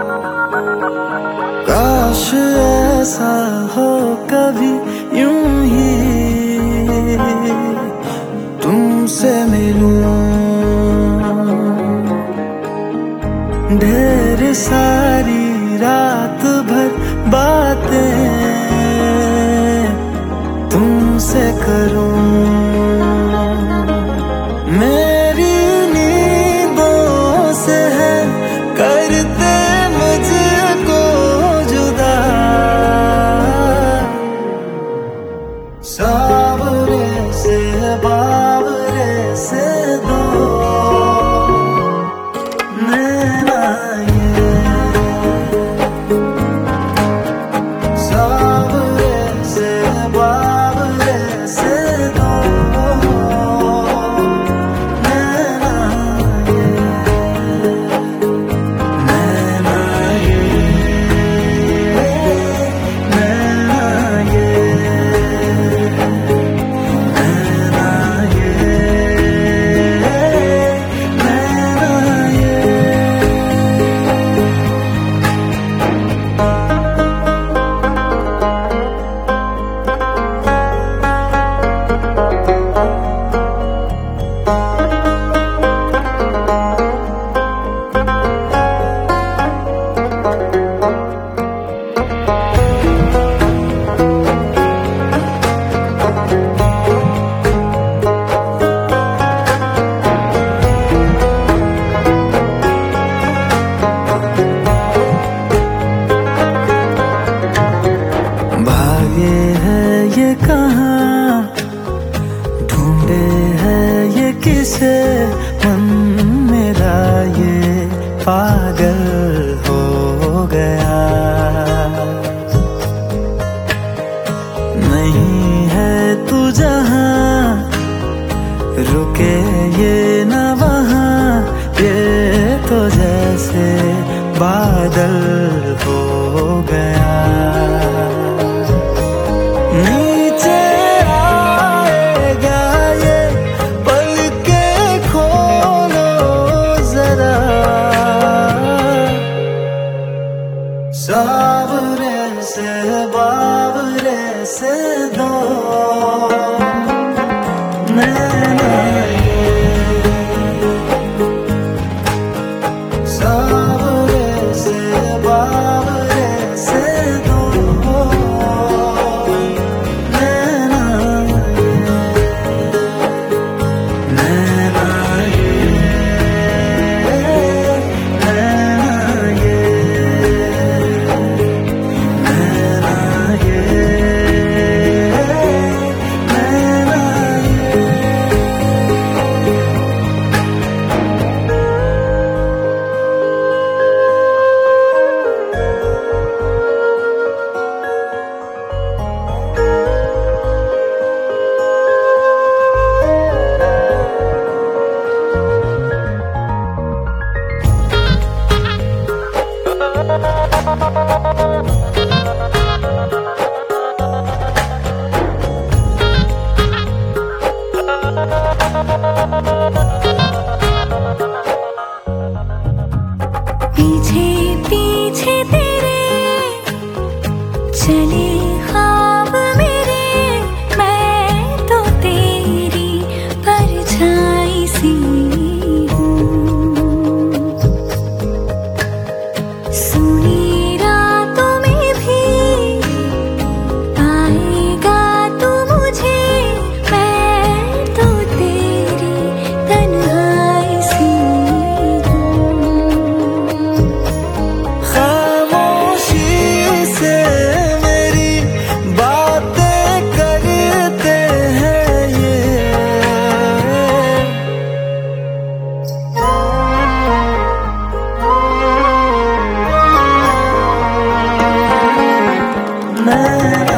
काश ऐसा हो कभी यूं ही तुमसे मिलूं, ढेर सारी रात भर बातें तुमसे करूं। मेरी नींदों से है करते मुझको जुदा, सावरे से बावरे से दो नैना ये, सावरे से बावरे से दो नैना ये, नैना ये, नैना ये, नैना ये, नैना ये। भागे है ये कहाँ, ढूंढे है ये किसे, मन मेरा ये पागल हो गया। नहीं है तू जहाँ, रुके ये न वहाँ, ये तो जैसे बादल हो गया। नीचे आएगा ये पलकें खोलो जरा, सावरे से बावरे से दो नैना ये, सावरे से बावरे से दो नैना ये, नैना ये, नैना ये, नैना ये, नैना ये। पीछे पीछे तेरे चले ख्वाब मेरे, मैं तो तेरी परछाई सी हूँ। सुनी रातों में भी पाएगा तू मुझे, मैं तो तेरी तन्हाई सी हूँ। खामोशी से मेरी बातें करते हैं ये, नैना